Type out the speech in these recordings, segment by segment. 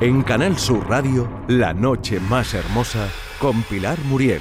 En Canal Sur Radio, La Noche Más Hermosa, con Pilar Muriel.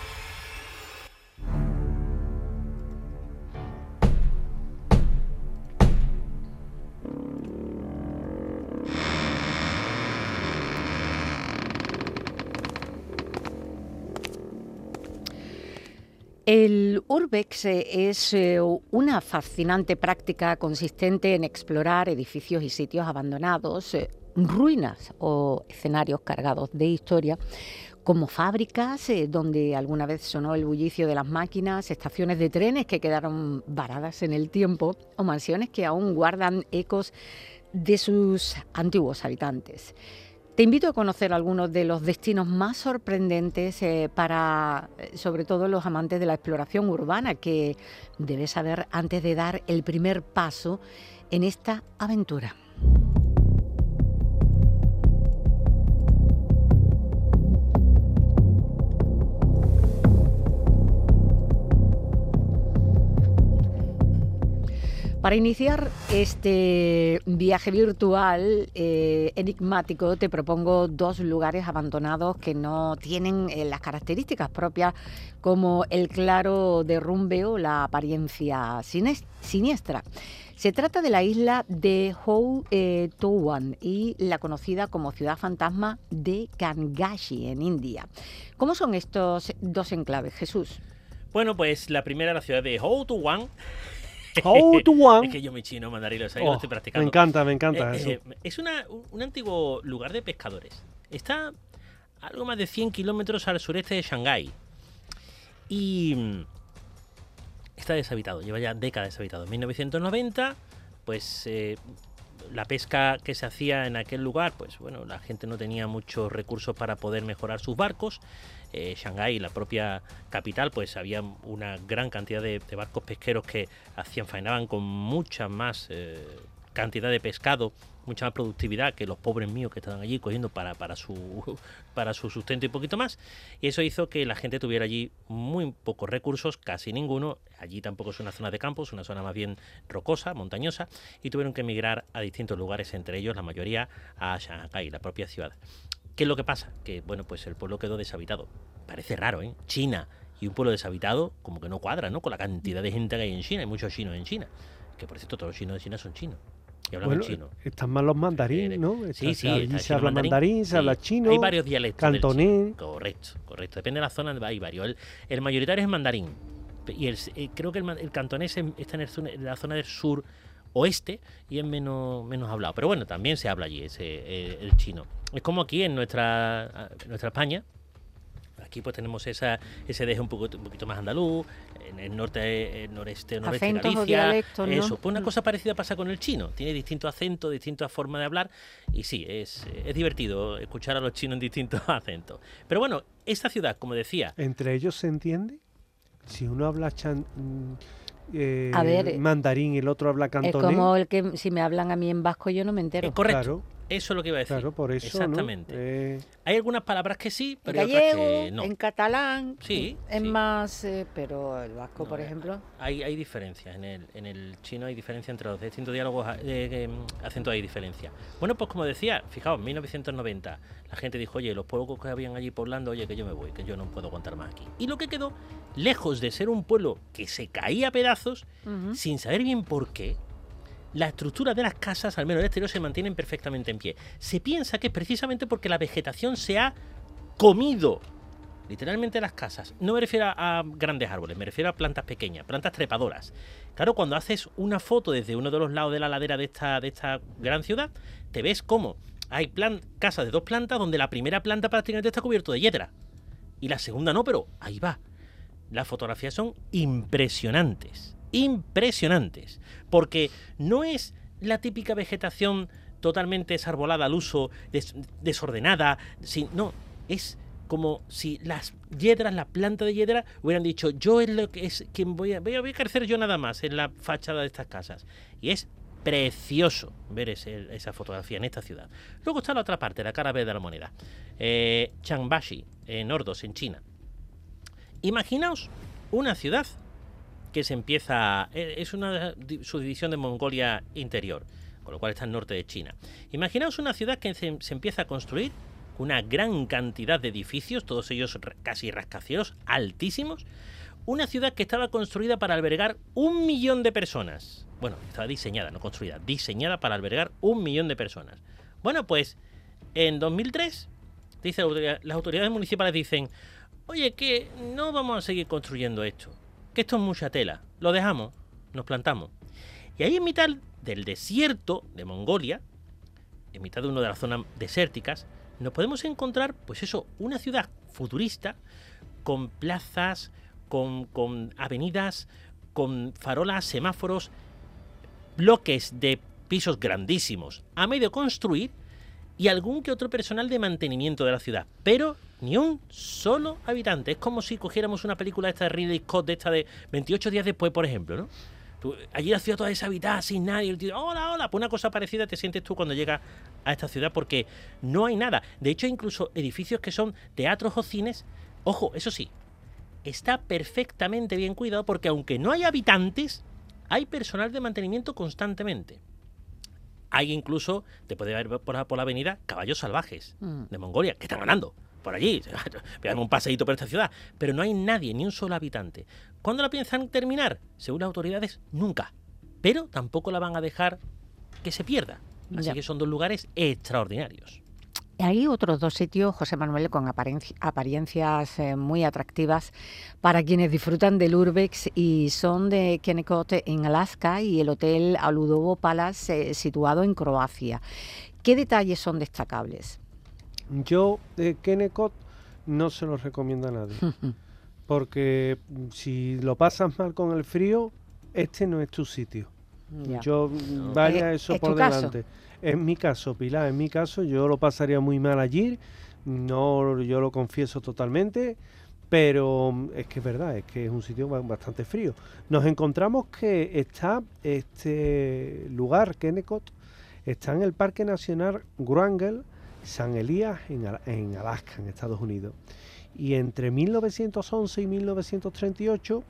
El Urbex es una fascinante práctica consistente en explorar edificios y sitios abandonados, ruinas o escenarios cargados de historia, como fábricas donde alguna vez sonó el bullicio de las máquinas, estaciones de trenes que quedaron varadas en el tiempo o mansiones que aún guardan ecos de sus antiguos habitantes. Te invito a conocer algunos de los destinos más sorprendentes para, sobre todo, los amantes de la exploración urbana que debes saber antes de dar el primer paso en esta aventura. Para iniciar este viaje virtual enigmático, te propongo dos lugares abandonados que no tienen las características propias como el claro derrumbe o la apariencia siniestra. Se trata de la isla de Hou Touwan y la conocida como ciudad fantasma de Kangashi en India. ¿Cómo son estos dos enclaves, Jesús? Bueno, pues la primera, la ciudad de Hou Touwan. Es que yo mi chino mandarín lo estoy practicando. Me encanta eso. Es un antiguo lugar de pescadores. Está algo más de 100 kilómetros al sureste de Shanghái. Y está deshabitado, lleva ya décadas deshabitado. En 1990, pues la pesca que se hacía en aquel lugar, pues bueno, la gente no tenía muchos recursos para poder mejorar sus barcos. Shanghái, la propia capital, pues había una gran cantidad de barcos pesqueros que faenaban con mucha más cantidad de pescado, mucha más productividad que los pobres míos que estaban allí cogiendo para su sustento y poquito más. Y eso hizo que la gente tuviera allí muy pocos recursos, casi ninguno. Allí tampoco es una zona de campo, es una zona más bien rocosa, montañosa, y tuvieron que emigrar a distintos lugares, entre ellos la mayoría a Shanghái, la propia ciudad. ¿Qué es lo que pasa? Que, bueno, pues el pueblo quedó deshabitado. Parece raro, ¿eh? China y un pueblo deshabitado como que no cuadra, ¿no? Con la cantidad de gente que hay en China. Hay muchos chinos en China. Que, por cierto, todos los chinos de China son chinos. Y hablan chino. Están más los mandarines, ¿no? Sí, se habla mandarín, se habla chino. Hay varios dialectos cantonés. Correcto. Depende de la zona, hay varios. El mayoritario es mandarín. Y creo que el cantonés está en la zona del sur oeste y es menos hablado. Pero bueno, también se habla allí el chino. Es como aquí en nuestra España. Aquí pues tenemos ese deje un poquito más andaluz, en el noreste, Acentos Galicia, o dialectos, ¿no? Eso. Pues una cosa parecida pasa con el chino. Tiene distintos acentos, distintas formas de hablar y sí, es divertido escuchar a los chinos en distintos acentos. Pero bueno, esta ciudad, como decía... ¿Entre ellos se entiende? Si uno habla ver, mandarín y el otro habla cantonés. Es como el que si me hablan a mí en vasco yo no me entero. Correcto. Claro. Eso es lo que iba a decir. Claro, por eso, exactamente. ¿No? Hay algunas palabras que sí, pero en gallego, hay otras que no. en catalán, sí, es sí. más... pero el vasco, No, por ejemplo... Hay diferencias. En el chino hay diferencia entre los distintos diálogos, acentos hay diferencia. Bueno, pues como decía, fijaos, en 1990 la gente dijo, oye, los pueblos que habían allí poblando, oye, que yo me voy, que yo no puedo aguantar más aquí. Y lo que quedó, lejos de ser un pueblo que se caía a pedazos, sin saber bien por qué, la estructura de las casas, al menos el exterior, se mantienen perfectamente en pie. Se piensa que es precisamente porque la vegetación se ha comido literalmente las casas. No me refiero a grandes árboles, me refiero a plantas pequeñas, plantas trepadoras. Claro, cuando haces una foto desde uno de los lados de la ladera de esta gran ciudad, te ves cómo hay casas de 2 plantas donde la primera planta prácticamente está cubierta de hiedra y la segunda no, pero ahí va. Las fotografías son impresionantes, porque no es la típica vegetación totalmente desarbolada al uso, desordenada, no, es como si las plantas de hiedra hubieran dicho, yo es lo que es quien voy a crecer yo nada más en la fachada de estas casas. Y es precioso ver esa fotografía en esta ciudad. Luego está la otra parte, la cara B de la moneda, Changbashi, en Ordos, en China. Imaginaos una ciudad que se empieza, es una subdivisión de Mongolia interior, con lo cual está al norte de China. Imaginaos una ciudad que se empieza a construir con una gran cantidad de edificios, todos ellos casi rascacielos, altísimos. Una ciudad que estaba construida para albergar 1 millón de personas. Bueno, estaba diseñada, no construida, diseñada para albergar 1 millón de personas. Bueno, pues en 2003, las autoridades municipales dicen: oye, que no vamos a seguir construyendo esto, que esto es mucha tela, lo dejamos, nos plantamos. Y ahí en mitad del desierto de Mongolia, en mitad de una de las zonas desérticas, nos podemos encontrar, pues eso, una ciudad futurista con plazas, con avenidas, con farolas, semáforos, bloques de pisos grandísimos a medio construir y algún que otro personal de mantenimiento de la ciudad, pero ni un solo habitante. Es como si cogiéramos una película esta de Ridley Scott, de esta de 28 días después, por ejemplo, ¿no? Allí la ciudad toda deshabitada, sin nadie, el tío, hola, hola. Pues una cosa parecida te sientes tú cuando llegas a esta ciudad, porque no hay nada. De hecho, incluso edificios que son teatros o cines, ojo, eso sí, está perfectamente bien cuidado, porque aunque no hay habitantes, hay personal de mantenimiento constantemente. Hay incluso, te puede ver por la avenida, caballos salvajes de Mongolia, que están andando por allí, pegan un paseíto por esta ciudad, pero no hay nadie, ni un solo habitante. ¿Cuándo la piensan terminar? Según las autoridades, nunca. Pero tampoco la van a dejar que se pierda. Así que son 2 lugares extraordinarios. Hay otros 2 sitios, José Manuel, con apariencias muy atractivas para quienes disfrutan del Urbex, y son de Kennecott en Alaska y el Hotel Aludovo Palace situado en Croacia. ¿Qué detalles son destacables? Yo de Kennecott no se los recomiendo a nadie, porque si lo pasas mal con el frío, este no es tu sitio. Ya. Yo vaya eso ¿Es por tu caso? delante. En mi caso, Pilar, en mi caso, yo lo pasaría muy mal allí, no, yo lo confieso totalmente, pero es que es verdad, es que es un sitio bastante frío. Nos encontramos que está este lugar, Kennecott, está en el Parque Nacional Wrangell San Elías en Alaska, en Estados Unidos. Y entre 1911 y 1938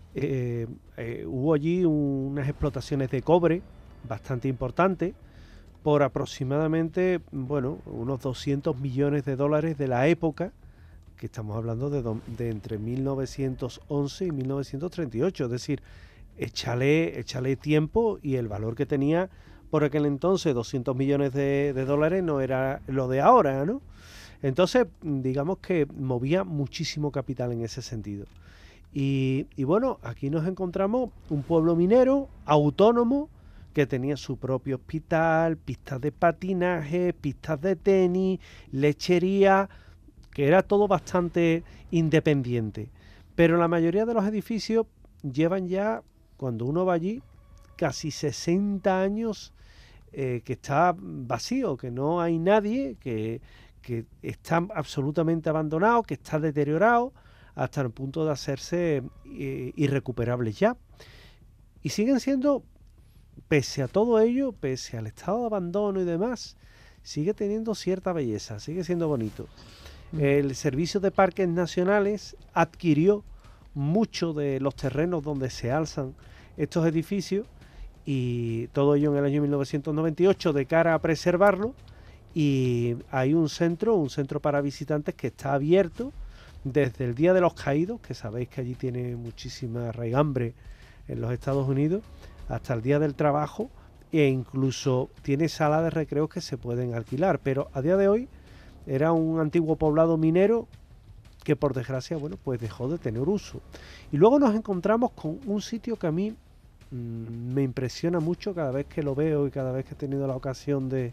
hubo allí unas explotaciones de cobre bastante importantes, por aproximadamente, bueno, unos 200 millones de dólares de la época, que estamos hablando de entre 1911 y 1938, es decir, échale tiempo, y el valor que tenía por aquel entonces, 200 millones de dólares, no era lo de ahora, ¿no? Entonces, digamos que movía muchísimo capital en ese sentido. Y bueno, aquí nos encontramos un pueblo minero autónomo, que tenía su propio hospital, pistas de patinaje, pistas de tenis, lechería, que era todo bastante independiente. Pero la mayoría de los edificios llevan ya, cuando uno va allí, casi 60 años que está vacío, que no hay nadie, que está absolutamente abandonado, que está deteriorado hasta el punto de hacerse irrecuperables ya. Y siguen siendo, pese a todo ello, pese al estado de abandono y demás, sigue teniendo cierta belleza, sigue siendo bonito. El Servicio de Parques Nacionales adquirió mucho de los terrenos donde se alzan estos edificios, y todo ello en el año 1998 de cara a preservarlo, y hay un centro para visitantes que está abierto desde el Día de los Caídos, que sabéis que allí tiene muchísima raigambre en los Estados Unidos, hasta el Día del Trabajo, e incluso tiene salas de recreos que se pueden alquilar, pero a día de hoy era un antiguo poblado minero que, por desgracia, bueno, pues dejó de tener uso. Y luego nos encontramos con un sitio que a mí me impresiona mucho cada vez que lo veo y cada vez que he tenido la ocasión de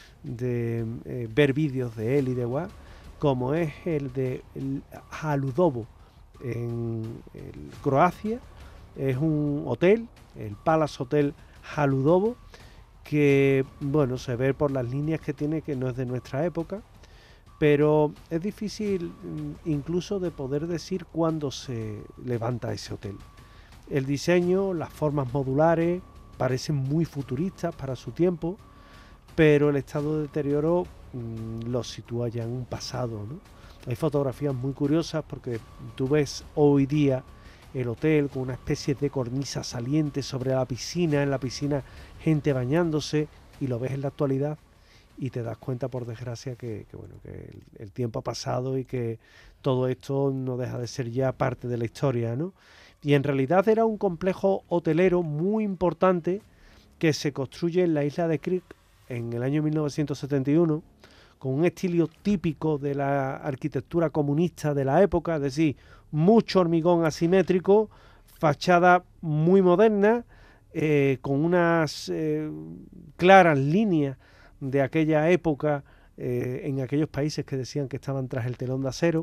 ver vídeos de él y de guay, como es el de Aludovo en Croacia. Es un hotel, el Palace Hotel Aludovo, que bueno, se ve por las líneas que tiene que no es de nuestra época, pero es difícil incluso de poder decir cuándo se levanta ese hotel. El diseño, las formas modulares parecen muy futuristas para su tiempo, pero el estado de deterioro lo sitúa ya en un pasado, ¿no? Hay fotografías muy curiosas porque tú ves hoy día el hotel con una especie de cornisa saliente sobre la piscina, en la piscina gente bañándose, y lo ves en la actualidad y te das cuenta, por desgracia, que el tiempo ha pasado y que todo esto no deja de ser ya parte de la historia, ¿no? Y en realidad era un complejo hotelero muy importante que se construye en la isla de Krk en el año 1971, con un estilo típico de la arquitectura comunista de la época, es decir, mucho hormigón asimétrico, fachada muy moderna, con unas claras líneas de aquella época en aquellos países que decían que estaban tras el telón de acero.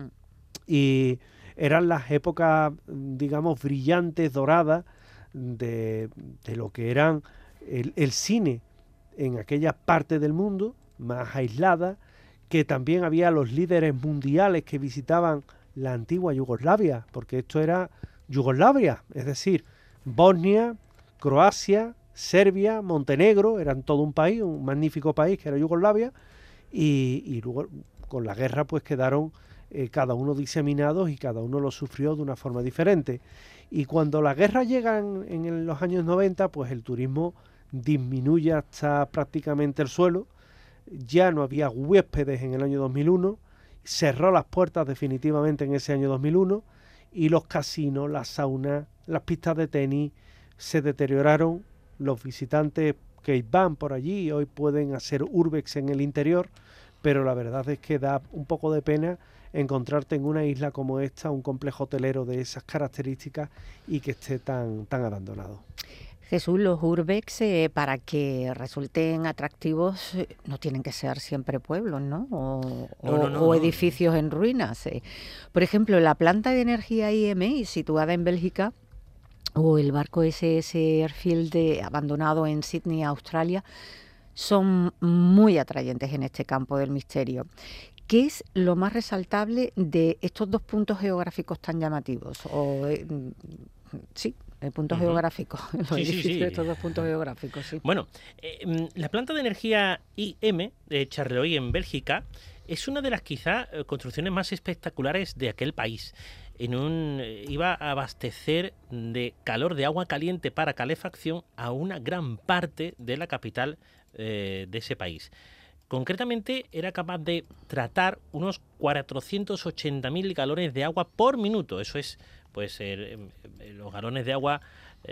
Y eran las épocas, digamos, brillantes, doradas de lo que eran el cine en aquella parte del mundo más aislada, que también había los líderes mundiales que visitaban la antigua Yugoslavia, porque esto era Yugoslavia, es decir, Bosnia, Croacia, Serbia, Montenegro, eran todo un país, un magnífico país que era Yugoslavia, y luego con la guerra pues quedaron cada uno diseminados y cada uno lo sufrió de una forma diferente. Y cuando la guerra llega en los años 90, pues el turismo disminuye hasta prácticamente el suelo. Ya no había huéspedes en el año 2001, cerró las puertas definitivamente en ese año 2001 y los casinos, las saunas, las pistas de tenis se deterioraron. Los visitantes que van por allí hoy pueden hacer urbex en el interior, pero la verdad es que da un poco de pena encontrarte en una isla como esta, un complejo hotelero de esas características y que esté tan abandonado. Jesús, los urbex, para que resulten atractivos, no tienen que ser siempre pueblos, ¿no? O edificios en ruinas. Por ejemplo, la planta de energía IMI, situada en Bélgica, o el barco SS Airfield abandonado en Sydney, Australia, son muy atrayentes en este campo del misterio. ¿Qué es lo más resaltable de estos dos puntos geográficos tan llamativos? Sí, el punto geográfico, los edificios de estos dos puntos geográficos, sí. Bueno, la planta de energía IM de Charleroi en Bélgica es una de las quizá construcciones más espectaculares de aquel país. Iba a abastecer de calor de agua caliente para calefacción a una gran parte de la capital de ese país. Concretamente, era capaz de tratar unos 480.000 galones de agua por minuto. Eso es, pues, los galones de agua...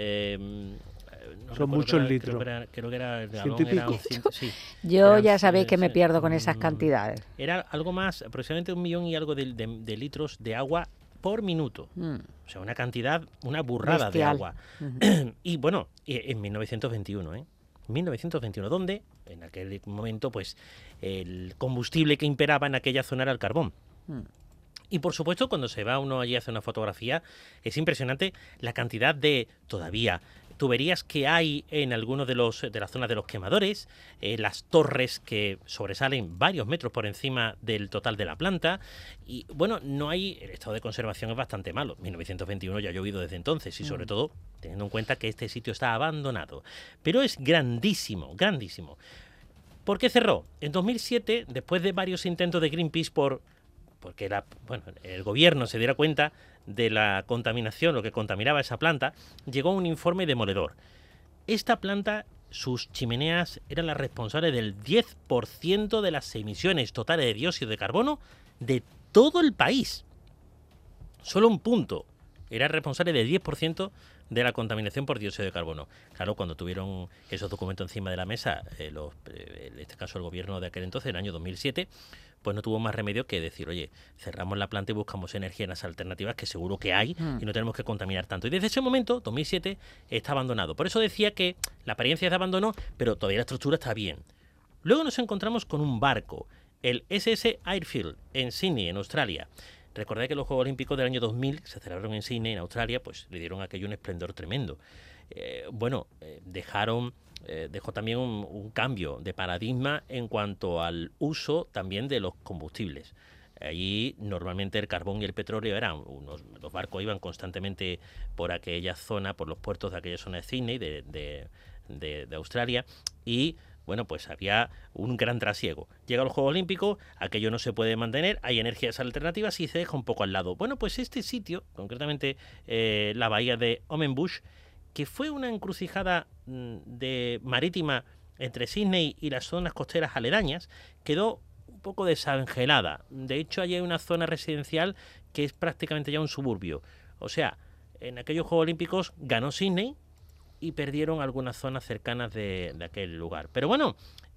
son muchos litros. Creo que era el galón. Era sí. Yo ya sabéis que me pierdo con esas cantidades. Era algo más, aproximadamente 1 millón y algo de litros de agua por minuto. O sea, una cantidad, una burrada bestial. De agua. Y bueno, en 1921, 1921, donde en aquel momento pues el combustible que imperaba en aquella zona era el carbón. Y por supuesto, cuando se va uno allí a hacer una fotografía, es impresionante la cantidad de todavía tuberías que hay en algunos de las zonas de los quemadores, las torres que sobresalen varios metros por encima del total de la planta. Y bueno, el estado de conservación es bastante malo. 1921 ya ha llovido desde entonces y sobre todo teniendo en cuenta que este sitio está abandonado. Pero es grandísimo, grandísimo. ¿Por qué cerró? En 2007, después de varios intentos de Greenpeace porque el gobierno se diera cuenta de la contaminación, lo que contaminaba esa planta, llegó un informe demoledor. Esta planta, sus chimeneas eran las responsables del 10% de las emisiones totales de dióxido de carbono de todo el país. Solo un punto era responsable del 10% de la contaminación por dióxido de carbono. Claro, cuando tuvieron esos documentos encima de la mesa, en este caso el gobierno de aquel entonces, en el año 2007, pues no tuvo más remedio que decir, oye, cerramos la planta y buscamos energías alternativas que seguro que hay y no tenemos que contaminar tanto. Y desde ese momento, 2007, está abandonado. Por eso decía que la apariencia es de abandono, pero todavía la estructura está bien. Luego nos encontramos con un barco, el SS Airfield, en Sydney, en Australia. Recordad que los Juegos Olímpicos del año 2000 se celebraron en Sydney, en Australia, pues le dieron a aquello un esplendor tremendo. Dejó también un cambio de paradigma en cuanto al uso también de los combustibles. Allí normalmente el carbón y el petróleo los barcos iban constantemente por aquella zona, por los puertos de aquella zona de Sydney, de Australia, y bueno, pues había un gran trasiego. Llega a los Juegos Olímpicos, aquello no se puede mantener, hay energías alternativas y se deja un poco al lado. Bueno, pues este sitio, concretamente la bahía de Homenbush, que fue una encrucijada marítima entre Sydney y las zonas costeras aledañas, quedó un poco desangelada. De hecho, allí hay una zona residencial que es prácticamente ya un suburbio. O sea, en aquellos Juegos Olímpicos ganó Sydney y perdieron algunas zonas cercanas de aquel lugar. Pero bueno,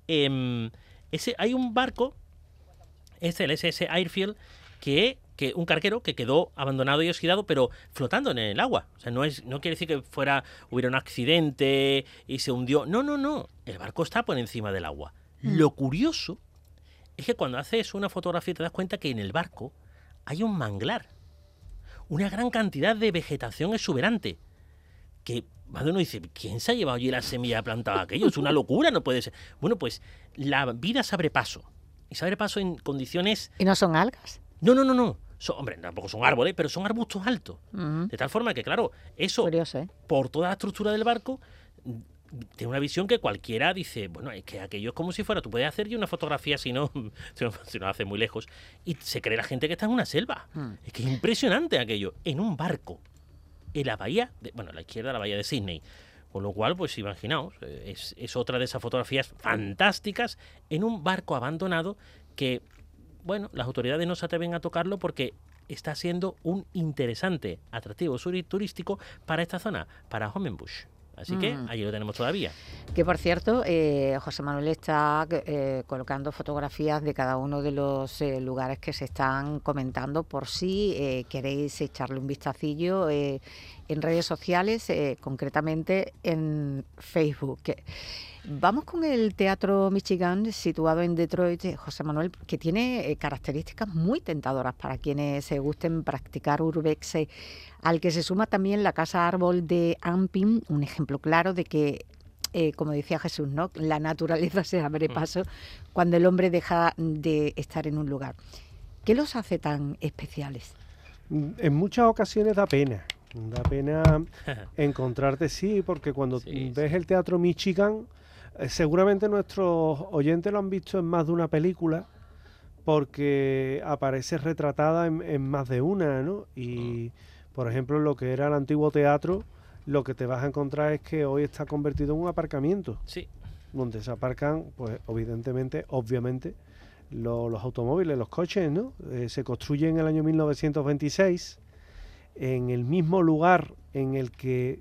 hay un barco, es el SS Airfield, que un carguero que quedó abandonado y oxidado, pero flotando en el agua. O sea, no quiere decir que hubiera un accidente y se hundió. No. El barco está por encima del agua. Lo curioso es que cuando haces una fotografía te das cuenta que en el barco hay un manglar. Una gran cantidad de vegetación exuberante. Que más de uno dice, ¿quién se ha llevado allí la semilla plantada aquello? Es una locura, no puede ser. Bueno, pues la vida se abre paso. Y se abre paso en condiciones... ¿Y no son algas? No. Hombre, tampoco son árboles, pero son arbustos altos. De tal forma que, claro, eso, curioso, ¿eh? Por toda la estructura del barco, tiene una visión que cualquiera dice, bueno, es que aquello es como si fuera, tú puedes hacer ya una fotografía si no hace muy lejos, y se cree la gente que está en una selva. Es que es impresionante aquello, en un barco, en la bahía, a la izquierda la bahía de Sydney. Con lo cual, pues imaginaos, es otra de esas fotografías fantásticas en un barco abandonado que, bueno, las autoridades no se atreven a tocarlo porque está siendo un interesante atractivo turístico para esta zona, para Homenbush. Así que allí lo tenemos todavía. Que por cierto, José Manuel está colocando fotografías de cada uno de los lugares que se están comentando por si queréis echarle un vistacillo en redes sociales, concretamente en Facebook. Vamos con el Teatro Michigan, situado en Detroit, José Manuel, que tiene características muy tentadoras para quienes se gusten practicar urbex, al que se suma también la Casa Árbol de Ampin, un ejemplo claro de que, como decía Jesús, ¿no?, la naturaleza se abre paso cuando el hombre deja de estar en un lugar. ¿Qué los hace tan especiales? En muchas ocasiones da pena encontrarte, porque cuando ves el Teatro Michigan, seguramente nuestros oyentes lo han visto en más de una película, porque aparece retratada en más de una, ¿no? Y, por ejemplo, en lo que era el antiguo teatro, lo que te vas a encontrar es que hoy está convertido en un aparcamiento. Sí. Donde se aparcan, pues, obviamente, los automóviles, los coches, ¿no? Se construye en el año 1926, en el mismo lugar en el que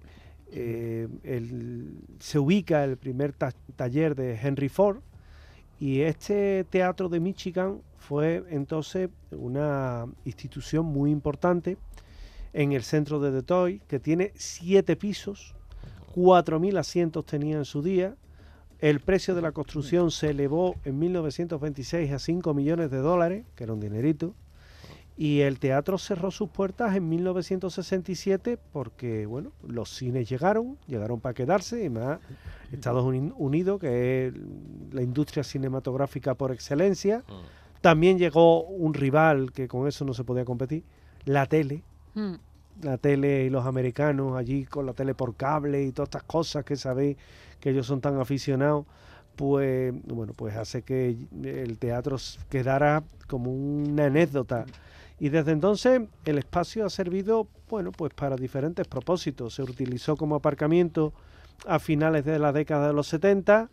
se ubica el primer taller de Henry Ford, y este teatro de Michigan fue entonces una institución muy importante en el centro de Detroit, que tiene 7 pisos, 4.000 asientos tenía en su día. El precio de la construcción se elevó en 1926 a $5 millones, que era un dinerito. Y el teatro cerró sus puertas en 1967 porque, bueno, los cines llegaron para quedarse, y más Estados Unidos, que es la industria cinematográfica por excelencia. También llegó un rival que con eso no se podía competir, la tele. La tele, y los americanos allí con la tele por cable y todas estas cosas que sabéis que ellos son tan aficionados, pues hace que el teatro quedara como una anécdota. Y desde entonces el espacio ha servido, pues para diferentes propósitos. Se utilizó como aparcamiento a finales de la década de los 70.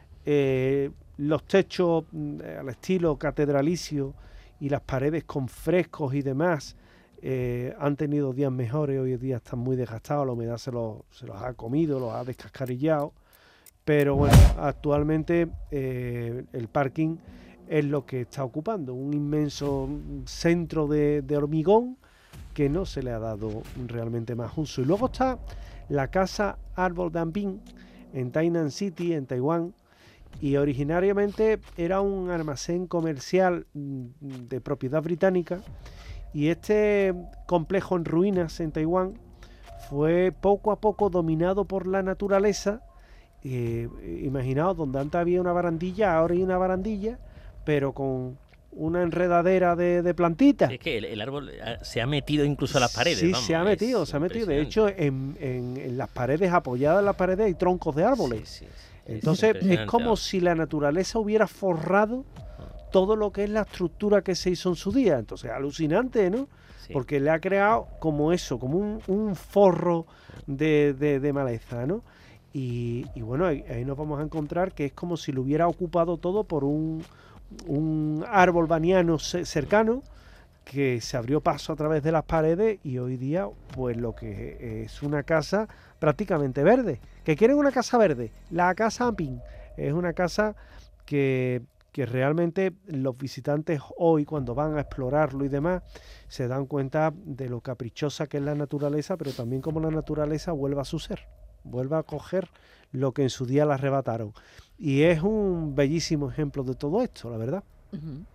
Los techos al estilo catedralicio y las paredes con frescos y demás han tenido días mejores. Hoy en día están muy desgastados, la humedad se los ha comido, los ha descascarillado. Pero bueno, actualmente el parking es lo que está ocupando, un inmenso centro de hormigón que no se le ha dado realmente más uso. Y luego está la Casa Árbol de Ampin en Tainan City, en Taiwán, y originariamente era un almacén comercial de propiedad británica, y este complejo en ruinas en Taiwán fue poco a poco dominado por la naturaleza. Imaginaos, donde antes había una barandilla, ahora hay una barandilla, pero con una enredadera de plantitas. Es que el árbol se ha metido incluso a las paredes. Sí, se ha metido. De hecho, en las paredes, apoyadas en las paredes, hay troncos de árboles. Sí. Entonces, es como si la naturaleza hubiera forrado todo lo que es la estructura que se hizo en su día. Entonces, alucinante, ¿no? Sí. Porque le ha creado como eso, como un forro de maleza, ¿no? Y bueno, ahí nos vamos a encontrar que es como si lo hubiera ocupado todo por un árbol baniano cercano, que se abrió paso a través de las paredes, y hoy día pues lo que es una casa prácticamente verde. ¿Que quieren una casa verde? La Casa Ampin es una casa que realmente los visitantes hoy, cuando van a explorarlo y demás, se dan cuenta de lo caprichosa que es la naturaleza, pero también como la naturaleza vuelve a su ser, vuelve a coger lo que en su día la arrebataron. Y es un bellísimo ejemplo de todo esto, la verdad. Ujú.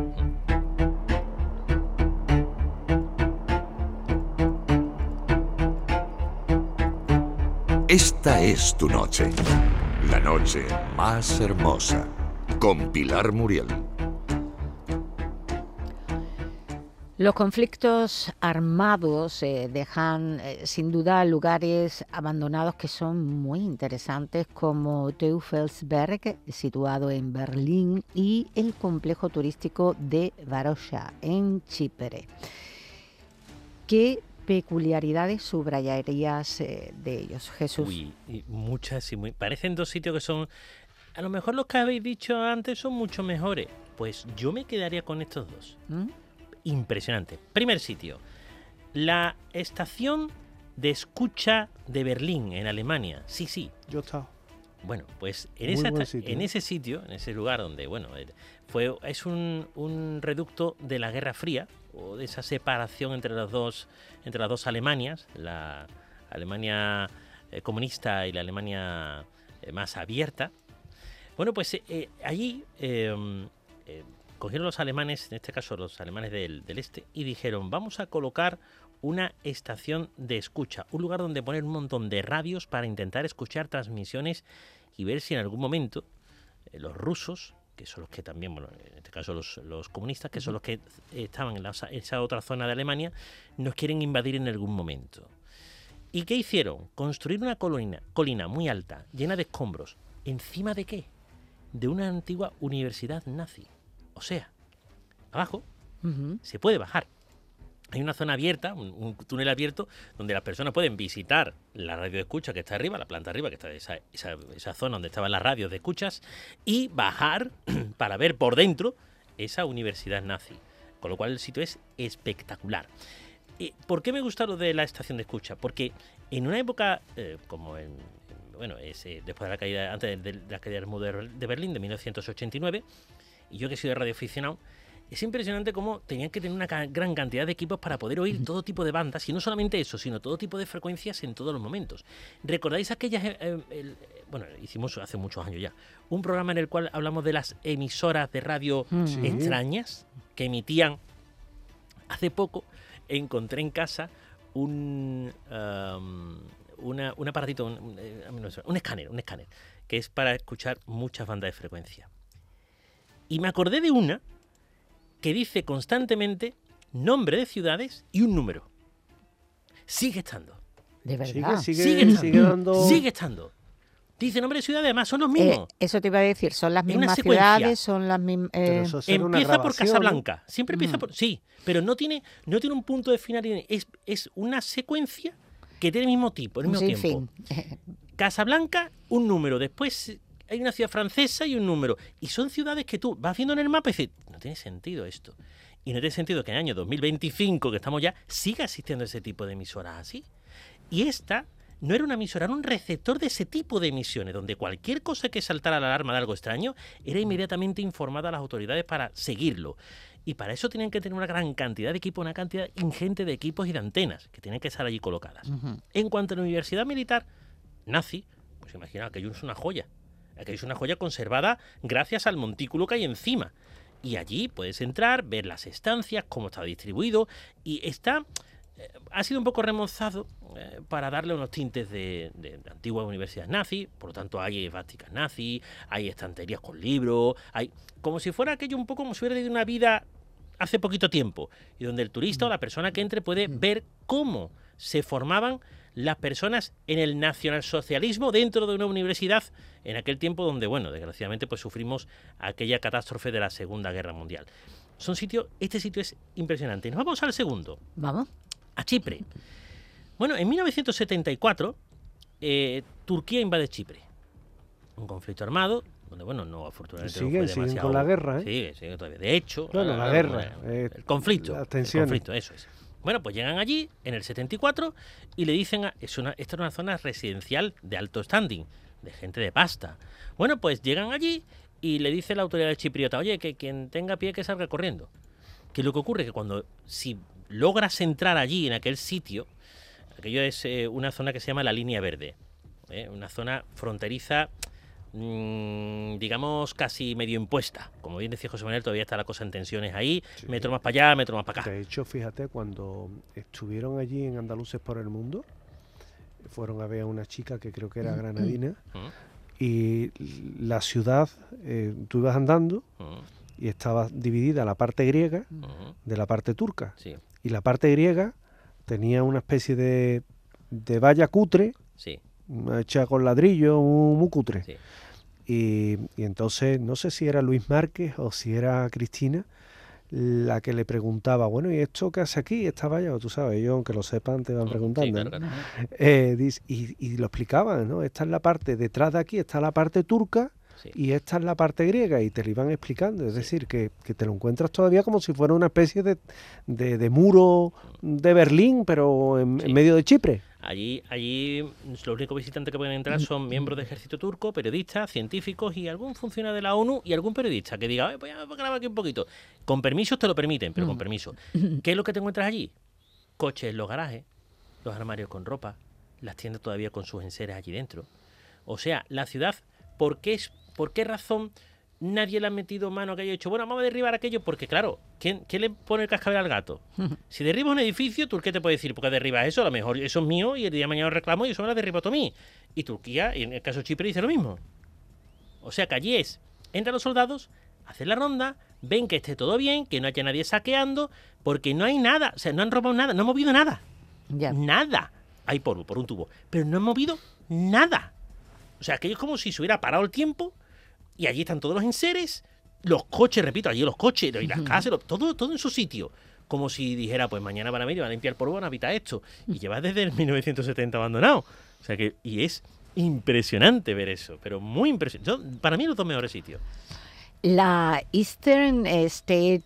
Esta es tu noche, la noche más hermosa, con Pilar Muriel. Los conflictos armados dejan sin duda lugares abandonados que son muy interesantes, como Teufelsberg, situado en Berlín, y el complejo turístico de Varosha, en Chipre. ¿Qué peculiaridades subrayarías de ellos, Jesús? Uy, y muchas y muy... Parecen dos sitios que son... A lo mejor los que habéis dicho antes son mucho mejores. Pues yo me quedaría con estos dos. ¿Mm? Impresionante. Primer sitio, la estación de escucha de Berlín, en Alemania. Sí. Yo he estado. Bueno, pues Muy buen sitio. en ese sitio, en ese lugar donde, bueno, es un reducto de la Guerra Fría, o de esa separación entre las dos Alemanias, la Alemania comunista y la Alemania más abierta. Bueno, pues allí cogieron los alemanes, en este caso los alemanes del este, y dijeron: vamos a colocar una estación de escucha, un lugar donde poner un montón de radios para intentar escuchar transmisiones y ver si en algún momento los rusos, que son los que también, bueno, en este caso los comunistas, que son los que estaban en esa otra zona de Alemania, nos quieren invadir en algún momento. ¿Y qué hicieron? Construir una colina muy alta, llena de escombros. ¿Encima de qué? De una antigua universidad nazi. O sea, abajo se puede bajar. Hay una zona abierta, un túnel abierto, donde las personas pueden visitar la radio de escucha que está arriba, la planta arriba, que está esa zona donde estaban las radios de escuchas, y bajar para ver por dentro esa universidad nazi. Con lo cual el sitio es espectacular. ¿Por qué me gusta lo de la estación de escucha? Porque en una época como después de la caída, antes de la caída del muro de Berlín, de 1989, y yo que he sido radioaficionado, es impresionante cómo tenían que tener una gran cantidad de equipos para poder oír todo tipo de bandas, y no solamente eso, sino todo tipo de frecuencias en todos los momentos. ¿Recordáis aquellas... hicimos hace muchos años ya un programa en el cual hablamos de las emisoras de radio extrañas que emitían? Hace poco encontré en casa un aparatito, un escáner, que es para escuchar muchas bandas de frecuencia. Y me acordé de una que dice constantemente nombre de ciudades y un número. Sigue estando. De verdad. Sigue estando. Dice nombre de ciudades, además son los mismos. Eso te iba a decir, son las Es una mismas secuencia. ciudades, son las mismas... Empieza por Casablanca. Siempre empieza por... Sí, pero no tiene un punto de final. Es una secuencia que tiene el mismo tipo, el mismo tiempo. Casablanca, un número. Después hay una ciudad francesa y un número. Y son ciudades que tú vas viendo en el mapa y dices, no tiene sentido esto. Y no tiene sentido que en el año 2025, que estamos ya, siga existiendo ese tipo de emisoras así. Y esta no era una emisora, era un receptor de ese tipo de emisiones, donde cualquier cosa que saltara la alarma de algo extraño era inmediatamente informada a las autoridades para seguirlo. Y para eso tienen que tener una gran cantidad de equipos, una cantidad ingente de equipos y de antenas que tienen que estar allí colocadas. En cuanto a la universidad militar nazi, pues imagina, aquello es una joya. Aquello es una joya conservada gracias al montículo que hay encima. Y allí puedes entrar, ver las estancias, cómo está distribuido, y ha sido un poco remozado para darle unos tintes de antiguas universidades nazi. Por lo tanto, hay esvásticas nazi, hay estanterías con libros, hay como si fuera aquello un poco como si hubiera tenido una vida hace poquito tiempo, y donde el turista o la persona que entre puede ver cómo se formaban las personas en el nacionalsocialismo dentro de una universidad en aquel tiempo donde, bueno, desgraciadamente pues sufrimos aquella catástrofe de la Segunda Guerra Mundial. Este sitio es impresionante. Nos vamos al segundo. Vamos. A Chipre. Bueno, en 1974 Turquía invade Chipre. Un conflicto armado, donde, bueno, no, afortunadamente siguen no fue demasiado... con la guerra, ¿eh? Sigue todavía. De hecho... Bueno, la guerra. El conflicto. Las tensiones. El conflicto, eso es. Bueno, pues llegan allí, en el 74, y le dicen... esta es una zona residencial de alto standing, de gente de pasta. Bueno, pues llegan allí y le dice la autoridad chipriota, oye, que quien tenga pie que salga corriendo. Que lo que ocurre es que si logras entrar allí, en aquel sitio, aquello es una zona que se llama la Línea Verde, una zona fronteriza, digamos, casi medio impuesta. Como bien decía José Manuel, todavía está la cosa en tensiones ahí, sí. Metro más para allá, metro más para acá. De hecho, fíjate, cuando estuvieron allí en Andaluces por el Mundo, fueron a ver a una chica que creo que era granadina, y la ciudad, tú ibas andando, y estaba dividida la parte griega de la parte turca. Sí. Y la parte griega tenía una especie de valla cutre, sí. hecha con ladrillo, muy cutre. Sí. Y entonces, no sé si era Luis Márquez o si era Cristina la que le preguntaba, bueno, ¿y esto qué hace aquí? Esta valla, tú sabes, ellos, aunque lo sepan, te van preguntando. Sí, claro, ¿no? claro. Y lo explicaban, ¿no? Esta es la parte, detrás de aquí está la parte turca, sí. Y esta es la parte griega, y te lo iban explicando. Es decir, que te lo encuentras todavía como si fuera una especie de muro de Berlín, pero en medio de Chipre. Allí los únicos visitantes que pueden entrar son miembros del ejército turco, periodistas, científicos y algún funcionario de la ONU y algún periodista que diga, voy a grabar aquí un poquito. Con permisos te lo permiten, pero con permiso. ¿Qué es lo que te encuentras allí? Coches en los garajes, los armarios con ropa, las tiendas todavía con sus enseres allí dentro. O sea, la ciudad, ¿por qué razón nadie le ha metido mano a que haya dicho, bueno, vamos a derribar aquello? Porque claro, ¿quién le pone el cascabel al gato? Si derribas un edificio, ¿Turquía te puede decir, porque derribas eso? A lo mejor eso es mío y el día de mañana lo reclamo y eso me lo derribo a mí. Y Turquía, y en el caso de Chipre, dice lo mismo. O sea que allí entran los soldados, hacen la ronda, ven que esté todo bien, que no haya nadie saqueando, porque no hay nada, o sea, no han robado nada, no han movido nada. Ya. Nada. Hay por un tubo, pero no han movido nada. O sea, aquello es como si se hubiera parado el tiempo. Y allí están todos los enseres, los coches, repito, allí los coches y las casas, todo en su sitio. Como si dijera, pues mañana van a venir, van a limpiar polvo, van a habitar esto. Y lleva desde el 1970 abandonado. O sea que, y es impresionante ver eso, pero muy impresionante. Para mí los dos mejores sitios. La Eastern State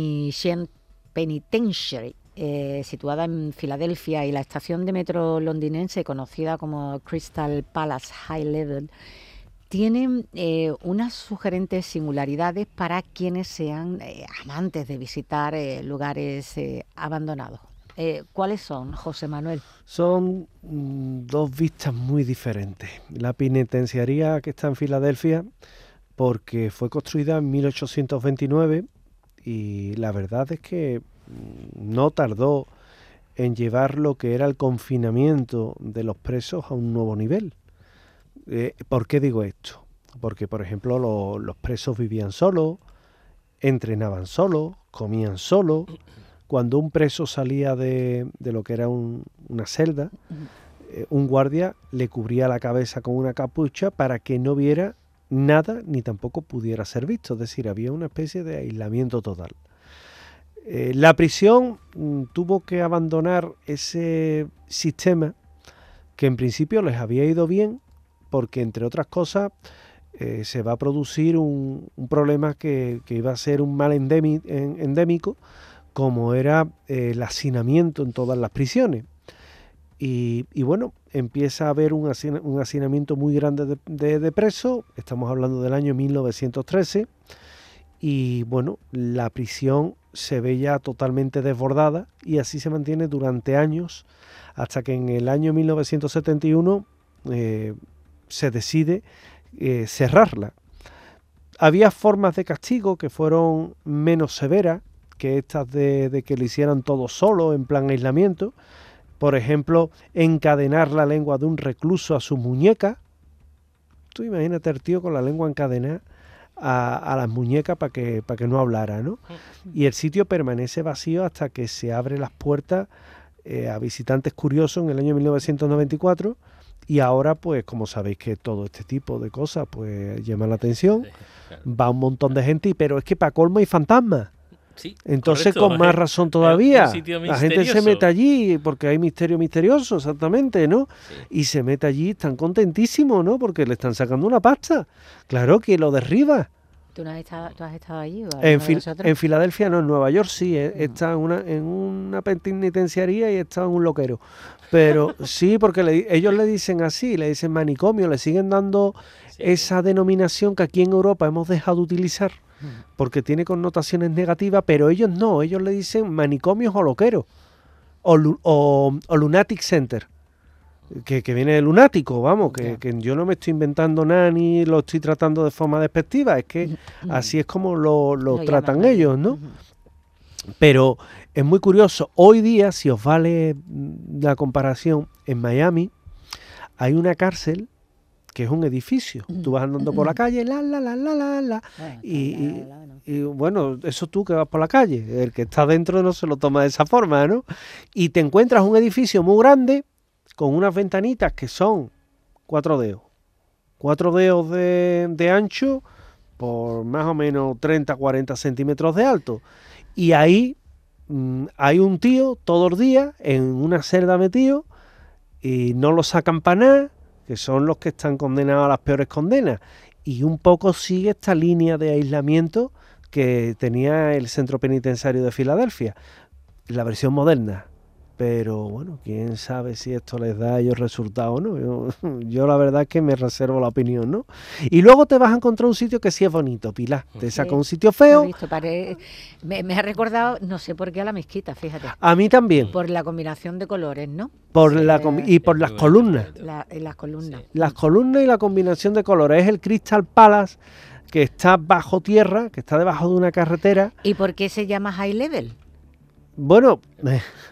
Penitentiary, situada en Filadelfia, y la estación de metro londinense conocida como Crystal Palace High Level, tienen unas sugerentes singularidades para quienes sean amantes de visitar lugares abandonados. ¿Cuáles son, José Manuel? Son dos vistas muy diferentes. La penitenciaría que está en Filadelfia, porque fue construida en 1829 y la verdad es que no tardó en llevar lo que era el confinamiento de los presos a un nuevo nivel. ¿Por qué digo esto? Porque, por ejemplo, los presos vivían solos, entrenaban solos, comían solos. Cuando un preso salía de lo que era una celda, un guardia le cubría la cabeza con una capucha para que no viera nada ni tampoco pudiera ser visto. Es decir, había una especie de aislamiento total. La prisión tuvo que abandonar ese sistema que en principio les había ido bien, porque entre otras cosas se va a producir un problema que iba a ser un mal endémico, como era el hacinamiento en todas las prisiones. Y bueno, empieza a haber un hacinamiento muy grande de presos. Estamos hablando del año 1913 y bueno, la prisión se ve ya totalmente desbordada y así se mantiene durante años, hasta que en el año 1971 se decide cerrarla. Había formas de castigo que fueron menos severas que estas de que lo hicieran todo solo, en plan aislamiento. Por ejemplo, encadenar la lengua de un recluso a su muñeca. Tú imagínate el tío con la lengua encadenada a las muñecas para que no hablara, ¿no? Y el sitio permanece vacío hasta que se abren las puertas a visitantes curiosos en el año 1994. Y ahora, pues, como sabéis que todo este tipo de cosas pues llama la atención, sí, claro. Va un montón de gente, pero es que para colmo hay fantasmas. Sí, Entonces, correcto. con más razón todavía, Es un sitio la gente se misterioso. mete allí porque hay misterio misterioso, exactamente, ¿no? Sí. Y se mete allí, están contentísimos, ¿no? Porque le están sacando una pasta. Claro que lo derriba. ¿Tú has estado allí? ¿O En, alguno de nosotros? en Filadelfia, no, en Nueva York sí, he estado en una penitenciaría y he estado en un loquero. Pero sí, porque ellos le dicen así, le dicen manicomio, le siguen dando Sí. esa denominación que aquí en Europa hemos dejado de utilizar porque tiene connotaciones negativas, pero ellos no, ellos le dicen manicomios o loqueros o lunatic center. Que viene de lunático, vamos, Ya. que yo no me estoy inventando nada ni lo estoy tratando de forma despectiva, es que así es como lo tratan llaman ellos, allí. ¿no? Ujú. Pero es muy curioso, hoy día, si os vale la comparación, en Miami hay una cárcel que es un edificio. Tú vas andando por la calle, Bueno, y, no. y bueno, eso tú que vas por la calle, el que está dentro no se lo toma de esa forma, ¿no? Y te encuentras un edificio muy grande con unas ventanitas que son 4 dedos. 4 dedos de ancho por más o menos 30-40 centímetros de alto. Y ahí hay un tío todos los días en una celda metido y no lo sacan para nada, que son los que están condenados a las peores condenas. Y un poco sigue esta línea de aislamiento que tenía el centro penitenciario de Filadelfia, la versión moderna. Pero bueno, quién sabe si esto les da a ellos resultado o no. Yo la verdad es que me reservo la opinión, ¿no? Y luego te vas a encontrar un sitio que sí es bonito, Pilar. Te saca un sitio Lo he feo. visto, me ha recordado, no sé por qué, a la mezquita, fíjate. A mí también. Por la combinación de colores, ¿no? Por Sí, y por Es las muy bonito, columnas. muy bonito. En las columnas. Sí. Las columnas y la combinación de colores. Es el Crystal Palace, que está bajo tierra, que está debajo de una carretera. ¿Y por qué se llama high level? Bueno, O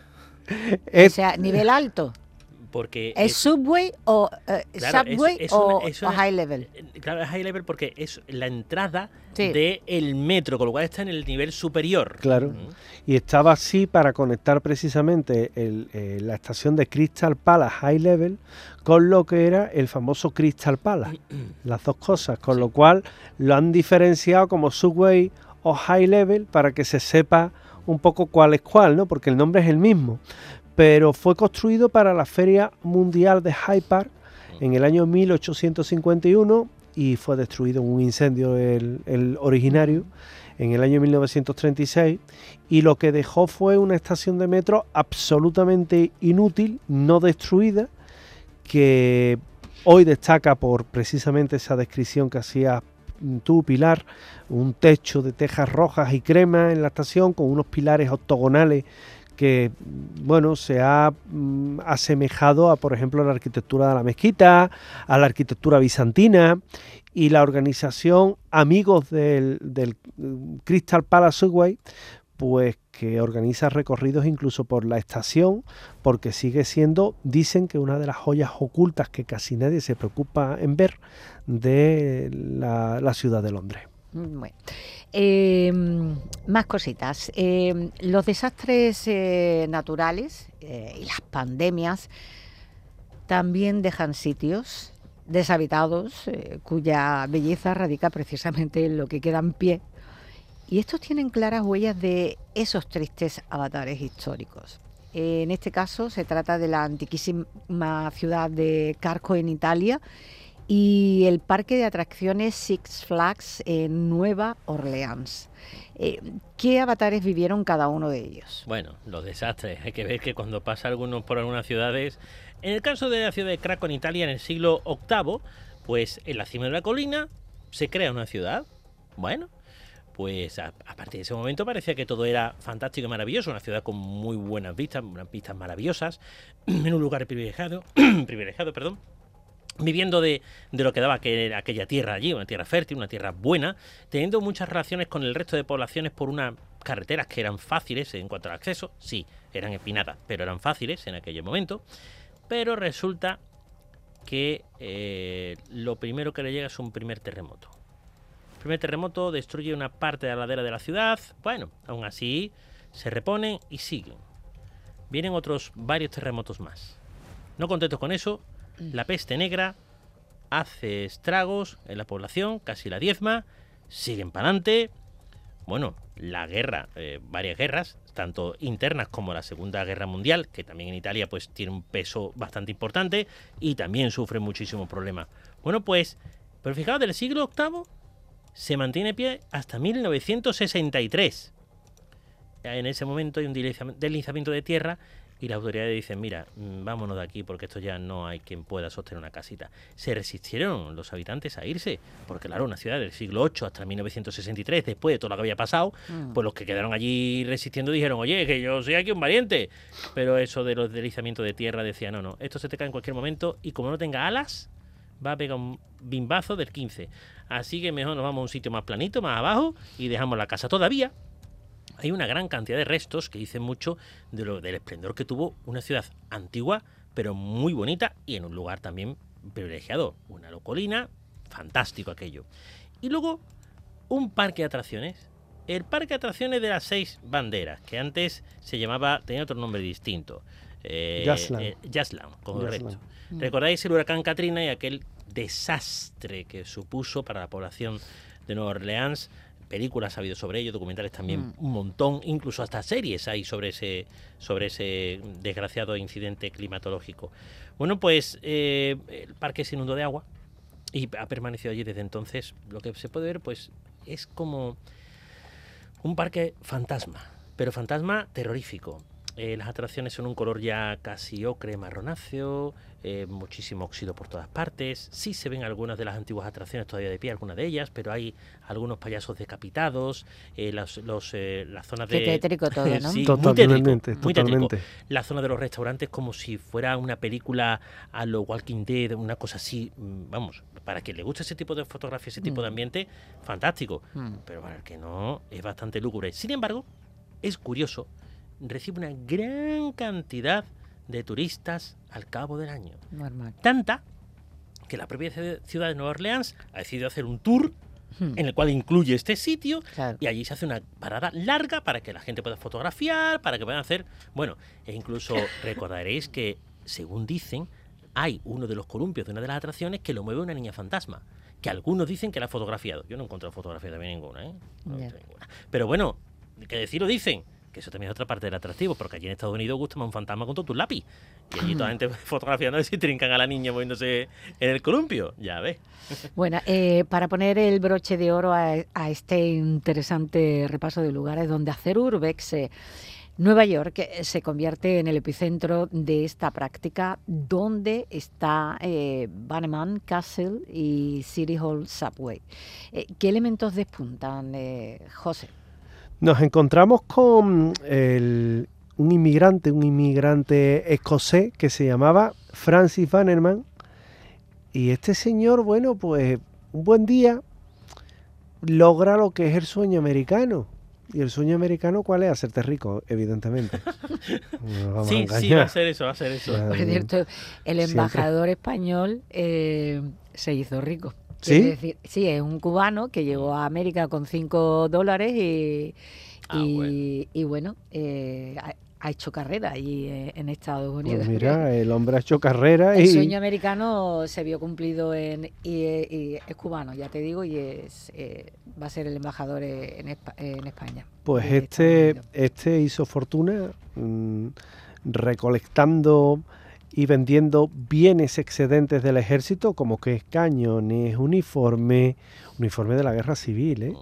es, sea, nivel alto. Porque ¿Es subway o claro, subway es o, una- es o una- high level? claro, es high level porque es la entrada Sí. del metro, con lo cual está en el nivel superior. claro. Mm. Y estaba así para conectar precisamente la estación de Crystal Palace High Level con lo que era el famoso Crystal Palace. Las dos cosas, con Sí. lo cual lo han diferenciado como Subway o High Level para que se sepa un poco cuál es cuál, ¿no? Porque el nombre es el mismo. Pero fue construido para la Feria Mundial de Hyde Park en el año 1851 y fue destruido en un incendio el originario en el año 1936, y lo que dejó fue una estación de metro absolutamente inútil, no destruida, que hoy destaca por precisamente esa descripción que hacías tú, Pilar, un techo de tejas rojas y crema en la estación con unos pilares octogonales que, bueno, se ha asemejado a, por ejemplo, a la arquitectura de la mezquita, a la arquitectura bizantina, y la organización Amigos del Crystal Palace Subway, pues que organiza recorridos incluso por la estación, porque sigue siendo, dicen que una de las joyas ocultas que casi nadie se preocupa en ver de la ciudad de Londres. Bueno, más cositas. Los desastres naturales y las pandemias también dejan sitios deshabitados cuya belleza radica precisamente en lo que queda en pie. Y estos tienen claras huellas de esos tristes avatares históricos. En este caso se trata de la antiquísima ciudad de Carco en Italia y el parque de atracciones Six Flags en Nueva Orleans. ¿Qué avatares vivieron cada uno de ellos? Bueno, los desastres. Hay que ver que cuando pasa algunos por algunas ciudades, en el caso de la ciudad de Craco en Italia en el siglo VIII, pues en la cima de la colina se crea una ciudad. Bueno, pues a partir de ese momento parecía que todo era fantástico y maravilloso, una ciudad con muy buenas vistas maravillosas, en un lugar privilegiado, perdón, viviendo de lo que daba aquella tierra allí, una tierra fértil, una tierra buena, teniendo muchas relaciones con el resto de poblaciones por unas carreteras que eran fáciles en cuanto al acceso, sí, eran empinadas, pero eran fáciles en aquel momento, pero resulta que lo primero que le llega es un primer terremoto. El primer terremoto destruye una parte de la ladera de la ciudad. Bueno, aún así se reponen y siguen. Vienen otros varios terremotos más. No contentos con eso, la peste negra hace estragos en la población, casi la diezma. Siguen para adelante. bueno, la guerra, varias guerras, tanto internas como la Segunda Guerra Mundial, que también en Italia pues tiene un peso bastante importante y también sufre muchísimos problemas. Bueno, pues, pero fijaos, del siglo VIII se mantiene pie hasta 1963. En ese momento hay un deslizamiento de tierra y las autoridades dicen, mira, vámonos de aquí porque esto ya no hay quien pueda sostener una casita. Se resistieron los habitantes a irse, porque claro, una ciudad del siglo VIII hasta 1963, después de todo lo que había pasado, pues los que quedaron allí resistiendo dijeron, oye, que yo soy aquí un valiente. Pero eso de los deslizamientos de tierra decía, no, esto se te cae en cualquier momento y como no tenga alas, va a pegar un bimbazo del 15. Así que mejor nos vamos a un sitio más planito, más abajo y dejamos la casa. Todavía hay una gran cantidad de restos que dicen mucho del esplendor que tuvo una ciudad antigua, pero muy bonita y en un lugar también privilegiado. Una colina, fantástico aquello. Y luego, un parque de atracciones. El parque de atracciones de las 6 banderas, que antes se llamaba, tenía otro nombre distinto. Jazzland, correcto. ¿Recordáis el huracán Katrina y aquel desastre que supuso para la población de Nueva Orleans? Películas ha habido sobre ello, documentales también un montón, incluso hasta series hay sobre ese desgraciado incidente climatológico. Bueno, pues el parque se inundó de agua y ha permanecido allí desde entonces. Lo que se puede ver pues es como un parque fantasma, pero fantasma terrorífico. Las atracciones son un color ya casi ocre, marronáceo, muchísimo óxido por todas partes. Sí se ven algunas de las antiguas atracciones todavía de pie, algunas de ellas, pero hay algunos payasos decapitados, las zonas de... Qué tétrico todo, ¿no? Sí, totalmente. muy tétrico. La zona de los restaurantes como si fuera una película a lo Walking Dead, una cosa así, vamos, para quien le guste ese tipo de fotografía, ese tipo de ambiente, fantástico. Pero para el que no, es bastante lúgubre. Sin embargo, es curioso, recibe una gran cantidad de turistas al cabo del año. Normal. Tanta que la propia ciudad de Nueva Orleans ha decidido hacer un tour en el cual incluye este sitio, claro, y allí se hace una parada larga para que la gente pueda fotografiar, para que puedan hacer... Bueno, e incluso recordaréis que, según dicen, hay uno de los columpios de una de las atracciones que lo mueve una niña fantasma, que algunos dicen que la ha fotografiado. Yo no he encontrado fotografía también ninguna, ¿eh? No Yeah. ninguna. Pero bueno, que decirlo dicen, que eso también es otra parte del atractivo, porque allí en Estados Unidos gusta más un fantasma con todo tu lápiz. Y allí toda la gente fotografiando y trincan a la niña moviéndose en el columpio. Ya ves. Bueno, para poner el broche de oro a este interesante repaso de lugares donde hacer urbex, Nueva York se convierte en el epicentro de esta práctica, donde está Bannerman Castle y City Hall Subway. ¿Qué elementos despuntan, José? Nos encontramos con un inmigrante escocés que se llamaba Francis Bannerman, y este señor, bueno, pues un buen día logra lo que es el sueño americano. ¿Y el sueño americano cuál es? Hacerte rico, evidentemente. No sí, va a ser eso, Por cierto, el embajador español se hizo rico. ¿Sí? Decir, sí, es un cubano que llegó a América con $5 y bueno, ha hecho carrera allí en Estados Unidos. Pues mira, el hombre ha hecho carrera El sueño americano se vio cumplido y es cubano, ya te digo, y va a ser el embajador en España. Pues este hizo fortuna recolectando y vendiendo bienes excedentes del ejército, como que es cañones, uniforme de la guerra civil, ¿eh?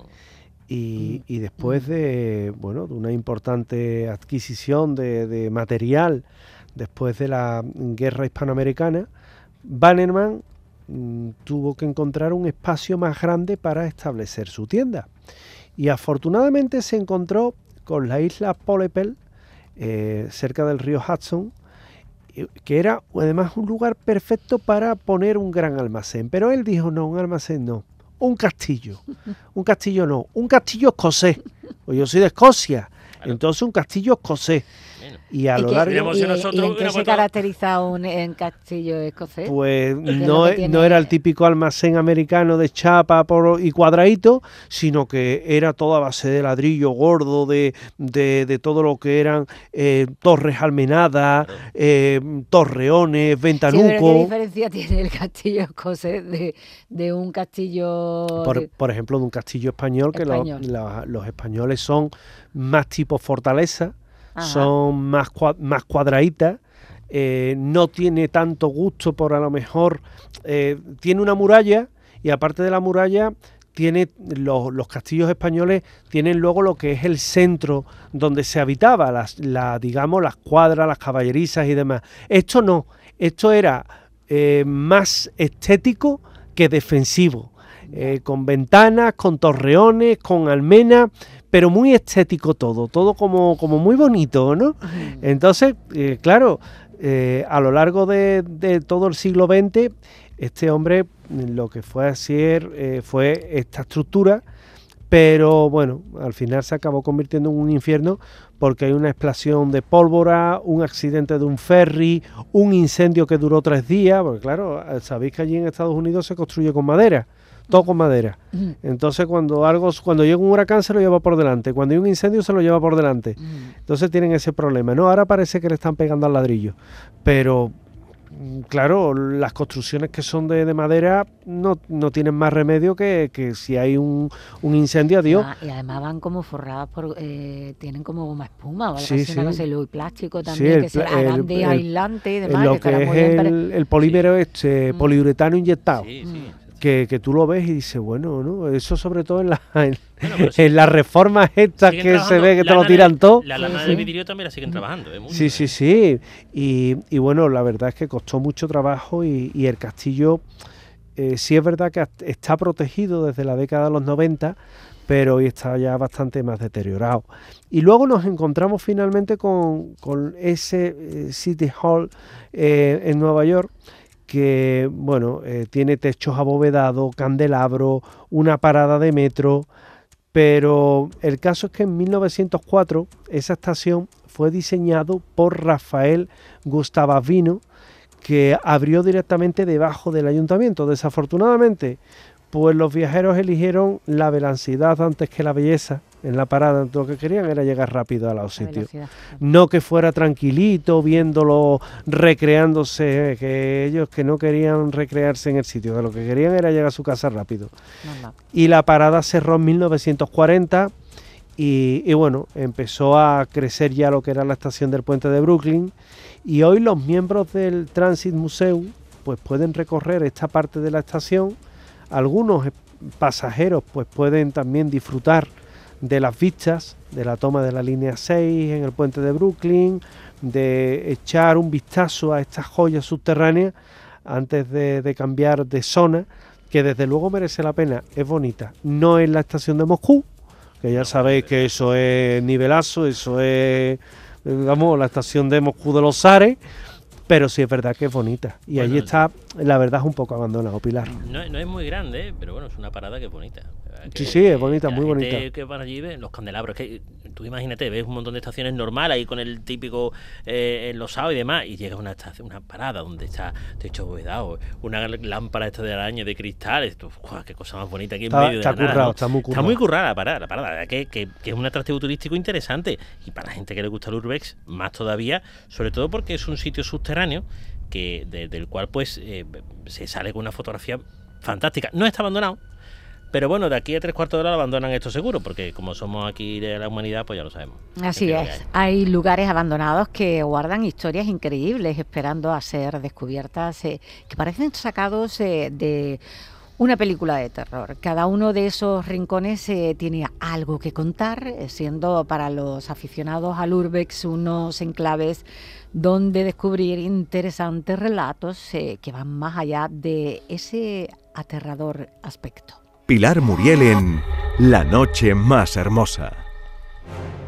Y después de una importante adquisición de material después de la guerra hispanoamericana, Bannerman tuvo que encontrar un espacio más grande para establecer su tienda. Y afortunadamente se encontró con la isla Polepel, cerca del río Hudson, que era además un lugar perfecto para poner un gran almacén. Pero él dijo, no, un almacén no, un castillo. Un castillo no, un castillo escocés. Pues yo soy de Escocia, claro. Entonces un castillo escocés. Y a ¿Y lo qué- largo... Tenemos y nosotros en qué una se foto- caracteriza un castillo escocés? Pues es lo no, que no tiene? era el típico almacén americano de chapa y cuadradito, sino que era toda a base de ladrillo gordo, de todo lo que eran torres almenadas, torreones, Sí, pero ¿qué ventanucos. diferencia tiene el castillo escocés de un castillo Por ejemplo, de un castillo español, que Español. los españoles son más tipo fortaleza, Ajá. son más cuadraditas, no tiene tanto gusto por a lo mejor, tiene una muralla y aparte de la muralla tiene los castillos españoles tienen luego lo que es el centro donde se habitaba, digamos las cuadras, las caballerizas y demás. Esto no, esto era más estético que defensivo, con ventanas, con torreones, con almenas, pero muy estético todo como muy bonito, ¿no? Entonces, claro, a lo largo de todo el siglo XX, este hombre lo que fue a hacer fue esta estructura, pero bueno, al final se acabó convirtiendo en un infierno porque hay una explosión de pólvora, un accidente de un ferry, un incendio que duró 3 días, porque claro, sabéis que allí en Estados Unidos se construye con madera, todo con madera. Entonces cuando llega un huracán se lo lleva por delante, cuando hay un incendio se lo lleva por delante. Entonces tienen ese problema, ¿no? Ahora parece que le están pegando al ladrillo, pero claro, las construcciones que son de madera no tienen más remedio que si hay un incendio, adiós. Y además van como forradas tienen como goma espuma o algo Sí, así, una sí. cosa, y luego el plástico Sí, también, que se harán de el- aislante y demás, lo que estará que muy es bien. el polímero poliuretano inyectado, Sí, sí. que tú lo ves y dices, bueno, ¿no? Eso sobre todo en Bueno, pero sí, en las reformas estas siguen que se trabajando. ve que te lo Lana tiran todo. La lana Sí, de sí. vidrio también la siguen trabajando. Muy Sí, sí, sí. Y bueno, la verdad es que costó mucho trabajo y el castillo sí es verdad que está protegido desde la década de los 90, pero hoy está ya bastante más deteriorado. Y luego nos encontramos finalmente con ese City Hall en Nueva York, que bueno, tiene techos abovedados, candelabros, una parada de metro, pero el caso es que en 1904 esa estación fue diseñado por Rafael Gustavavino, que abrió directamente debajo del ayuntamiento. Desafortunadamente, pues los viajeros eligieron la velocidad antes que la belleza en la parada. Lo que querían era llegar rápido a los La sitios. velocidad. No que fuera tranquilito, viéndolo, recreándose, que ellos que no querían recrearse en el sitio, que lo que querían era llegar a su casa rápido. Normal. Y la parada cerró en 1940 y bueno, empezó a crecer ya lo que era la estación del puente de Brooklyn, y hoy los miembros del Transit Museum pues pueden recorrer esta parte de la estación. Algunos pasajeros pues pueden también disfrutar de las vistas de la toma de la línea 6 en el puente de Brooklyn, de echar un vistazo a estas joyas subterráneas antes de cambiar de zona, que desde luego merece la pena. Es bonita, no es la estación de Moscú, que ya sabéis que eso es nivelazo, eso es, digamos, la estación de Moscú de los Zares, pero sí es verdad que es bonita. Y Bueno, allí está, la verdad, es un poco abandonado, Pilar. No es muy grande, pero bueno, es una parada que es bonita. Sí, sí, es bonita, la muy gente bonita. que van allí ven los candelabros. Que tú imagínate, ves un montón de estaciones normales ahí con el típico enlosado y demás, y llegas a una parada donde está techo abovedado, una lámpara esta de araña de cristales. Tú, ¡guau! Qué cosa más bonita aquí en medio de la nada, ¿no? Está muy currado. Está muy currada la parada, que es un atractivo turístico interesante. Y para la gente que le gusta el Urbex, más todavía, sobre todo porque es un sitio subterráneo del cual pues se sale con una fotografía fantástica. No está abandonado, pero bueno, de aquí a 3/4 de hora lo abandonan esto seguro, porque como somos aquí de la humanidad, pues ya lo sabemos. Así Es es. que Hay lugares abandonados que guardan historias increíbles esperando a ser descubiertas, que parecen sacados de una película de terror. Cada uno de esos rincones tiene algo que contar, siendo para los aficionados al Urbex unos enclaves donde descubrir interesantes relatos que van más allá de ese aterrador aspecto. Pilar Muriel en La noche más hermosa.